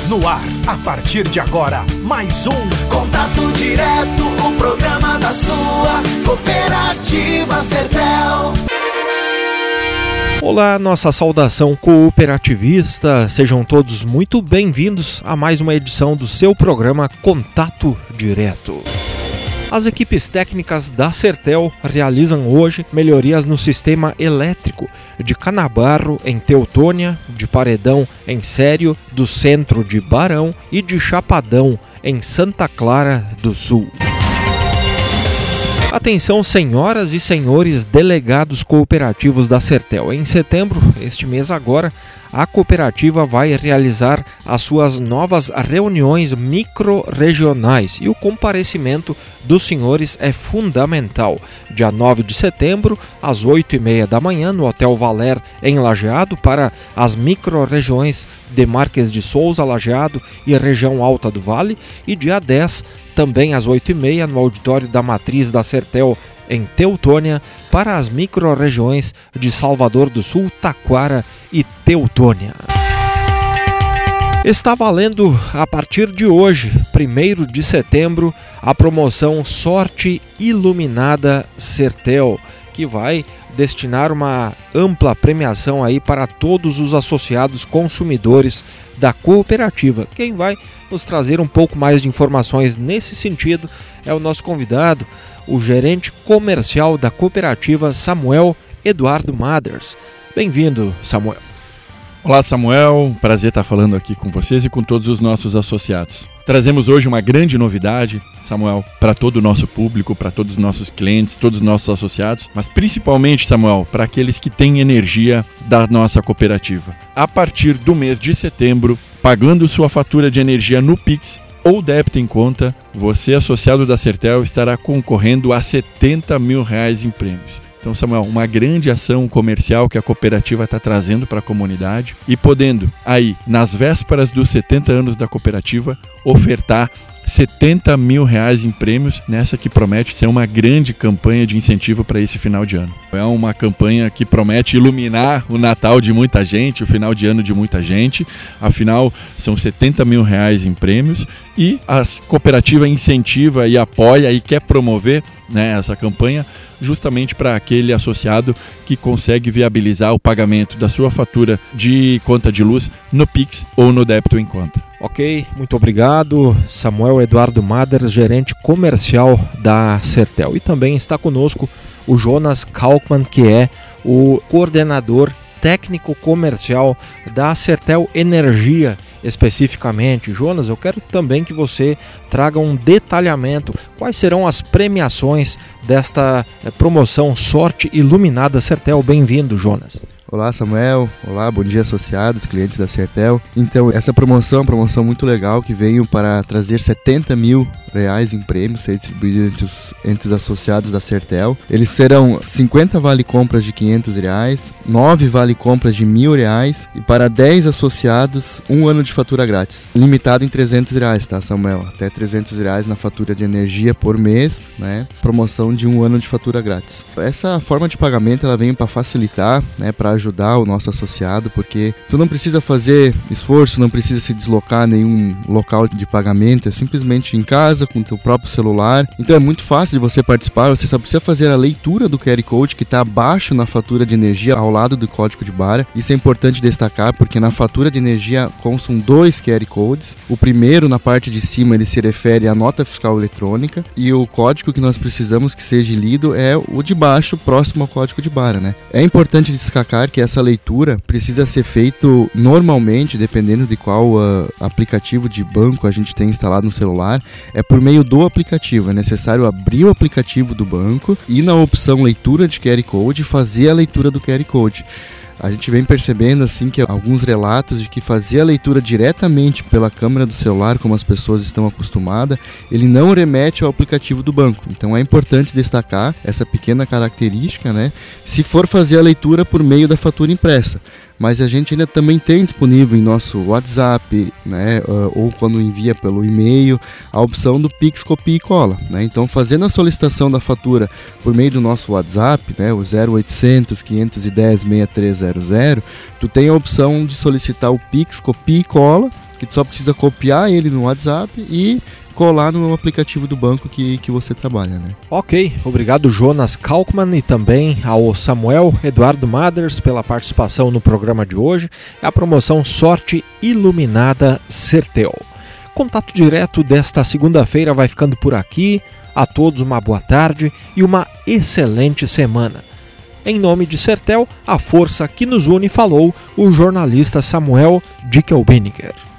No ar, a partir de agora, mais um Contato Direto, o programa da sua Cooperativa Sertel. Olá, nossa saudação cooperativista, sejam todos muito bem-vindos a mais uma edição do seu programa Contato Direto. As equipes técnicas da Sertel realizam hoje melhorias no sistema elétrico de Canabarro, em Teutônia, de Paredão, em Sério, do centro de Barão e de Chapadão, em Santa Clara do Sul. Atenção, senhoras e senhores delegados cooperativos da Sertel. Em setembro, este mês agora, a cooperativa vai realizar as suas novas reuniões micro-regionais e o comparecimento dos senhores é fundamental. Dia 9 de setembro, às 8h30 da manhã, no Hotel Valer, em Lajeado, para as micro-regiões de Marques de Souza, Lajeado e região Alta do Vale, e dia 10, também às 8h30, no auditório da Matriz da Sertel, em Teutônia, para as micro-regiões de Salvador do Sul, Taquara e Teutônia. Está valendo, a partir de hoje, 1º de setembro, a promoção Sorte Iluminada Sertel, que vai destinar uma ampla premiação aí para todos os associados consumidores da cooperativa. Quem vai nos trazer um pouco mais de informações nesse sentido é o nosso convidado, o gerente comercial da cooperativa, Samuel Eduardo Maders. Bem-vindo, Samuel. Olá, Samuel. Prazer estar falando aqui com vocês e com todos os nossos associados. Trazemos hoje uma grande novidade, Samuel, para todo o nosso público, para todos os nossos clientes, todos os nossos associados, mas principalmente, Samuel, para aqueles que têm energia da nossa cooperativa. A partir do mês de setembro, pagando sua fatura de energia no Pix ou débito em conta, você, associado da Sertel, estará concorrendo a R$70 mil em prêmios. Então, Samuel, uma grande ação comercial que a cooperativa está trazendo para a comunidade e podendo, aí, nas vésperas dos 70 anos da cooperativa, ofertar R$70 mil em prêmios, nessa que promete ser uma grande campanha de incentivo para esse final de ano. É uma campanha que promete iluminar o Natal de muita gente, o final de ano de muita gente. Afinal, são R$70 mil em prêmios e a cooperativa incentiva e apoia e quer promover, né, essa campanha justamente para aquele associado que consegue viabilizar o pagamento da sua fatura de conta de luz no Pix ou no débito em conta. Ok, muito obrigado, Samuel Eduardo Maders, gerente comercial da Sertel. E também está conosco o Jonas Kalkman, que é o coordenador técnico comercial da Sertel Energia especificamente. Jonas, eu quero também que você traga um detalhamento. Quais serão as premiações desta promoção Sorte Iluminada Sertel? Bem-vindo, Jonas. Olá, Samuel. Olá, bom dia, associados, clientes da Sertel. Então, essa promoção é uma promoção muito legal que veio para trazer R$70 mil em prêmios, ser distribuído entre os associados da Sertel. Eles serão 50 vale-compras de R$500, 9 vale-compras de R$1.000 e para 10 associados, 1 ano de fatura grátis. Limitado em R$300, tá, Samuel? Até R$300 na fatura de energia por mês, né? Promoção de 1 ano de fatura grátis. Essa forma de pagamento, ela vem para facilitar, né? Para ajudar o nosso associado, porque tu não precisa fazer esforço, não precisa se deslocar a nenhum local de pagamento, é simplesmente em casa, com o teu próprio celular. Então é muito fácil de você participar, você só precisa fazer a leitura do QR Code que está abaixo na fatura de energia, ao lado do código de barra. Isso é importante destacar, porque na fatura de energia constam 2 QR Codes. O primeiro, na parte de cima, ele se refere à nota fiscal eletrônica, e o código que nós precisamos que seja lido é o de baixo, próximo ao código de barra, né? É importante destacar que essa leitura precisa ser feito normalmente, dependendo de qual aplicativo de banco a gente tem instalado no celular, é por meio do aplicativo. É necessário abrir o aplicativo do banco e na opção leitura de QR Code fazer a leitura do QR Code. A gente vem percebendo assim que alguns relatos de que fazer a leitura diretamente pela câmera do celular, como as pessoas estão acostumadas, ele não remete ao aplicativo do banco. Então é importante destacar essa pequena característica, né? Se for fazer a leitura por meio da fatura impressa. Mas a gente ainda também tem disponível em nosso WhatsApp, né, ou quando envia pelo e-mail, a opção do Pix Copia e Cola, né? Então, fazendo a solicitação da fatura por meio do nosso WhatsApp, né, o 0800 510 6300, tu tem a opção de solicitar o Pix Copia e Cola, que tu só precisa copiar ele no WhatsApp e colar no aplicativo do banco que você trabalha, né? Ok, obrigado Jonas Kalkman e também ao Samuel Eduardo Maders pela participação no programa de hoje. É a promoção Sorte Iluminada Sertel. Contato direto desta segunda-feira vai ficando por aqui. A todos uma boa tarde e uma excelente semana. Em nome de Sertel, a força que nos une, falou o jornalista Samuel Dickelbiniger.